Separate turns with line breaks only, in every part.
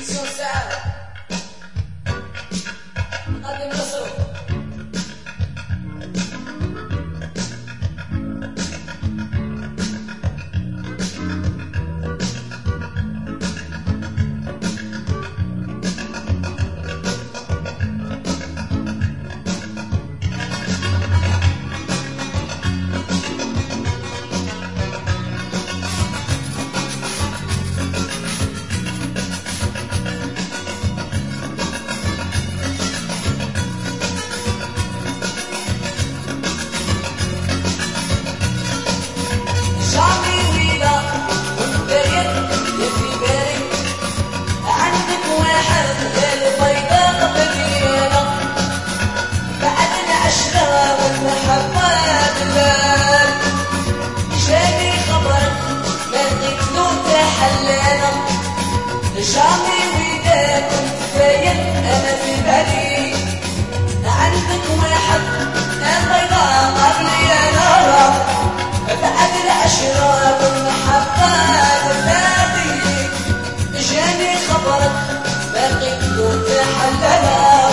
شامي وإذا كنت فايق أنا في بالي عندك واحد البيضاء قبلي أنا بعد الأشرار والمحبة والنادي جاني خبرك باقي كنت حلالة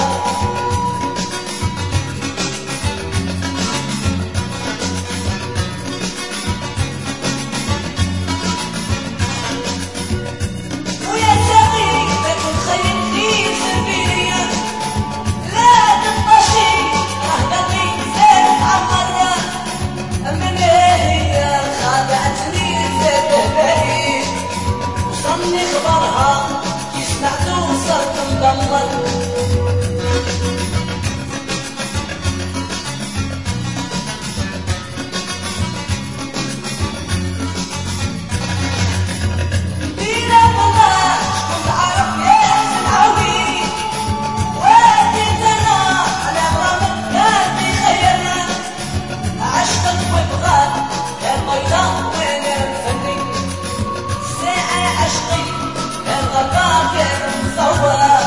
خبرها يسمع توصل تنضمر دينا والله شكون عرف يا سمعوي واديت انا على غرامك قلبي خيرنا عشقك وبغاك يا البيضاء وانا الفني ساعة عشقي الغدار كان مصور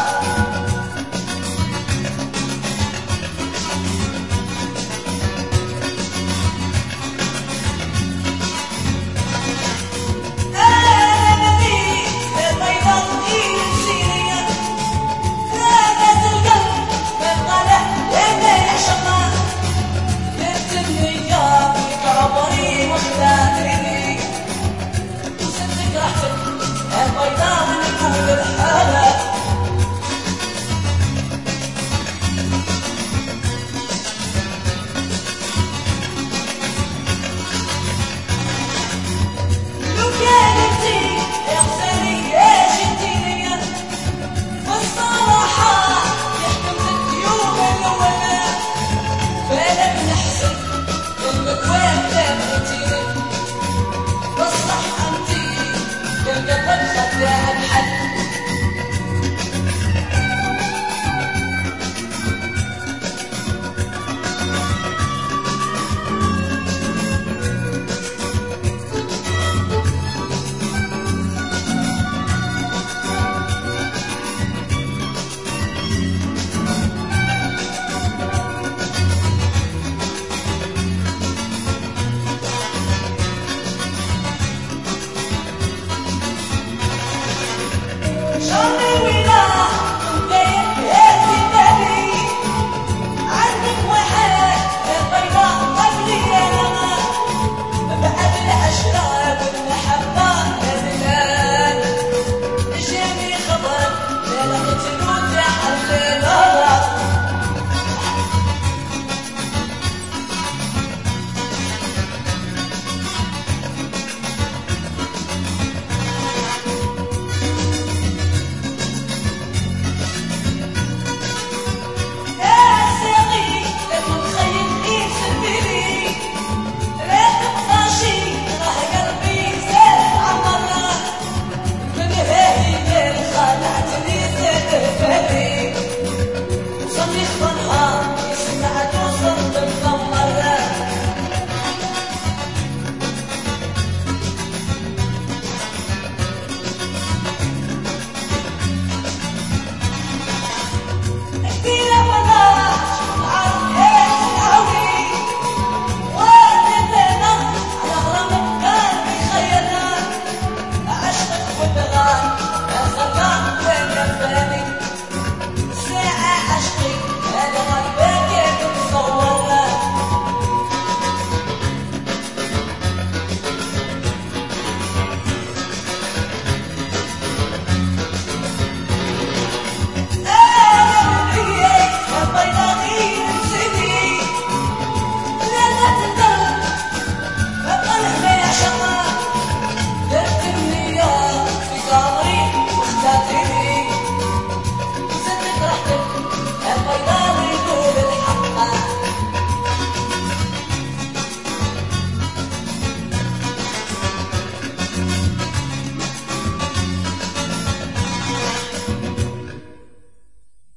أنا نبي البيضاء السيرية راقت القلب بالقلق لما يعشقها يرتبني يا في عمري واختارني وصدق راحتك البيضاء نقول الحالة لو كان انتي يا حسيني يا جديني والصراحة يحكمك يوم الأولى فأنا بنحسب انك وين بغيتيني بصح انتي القلب خدام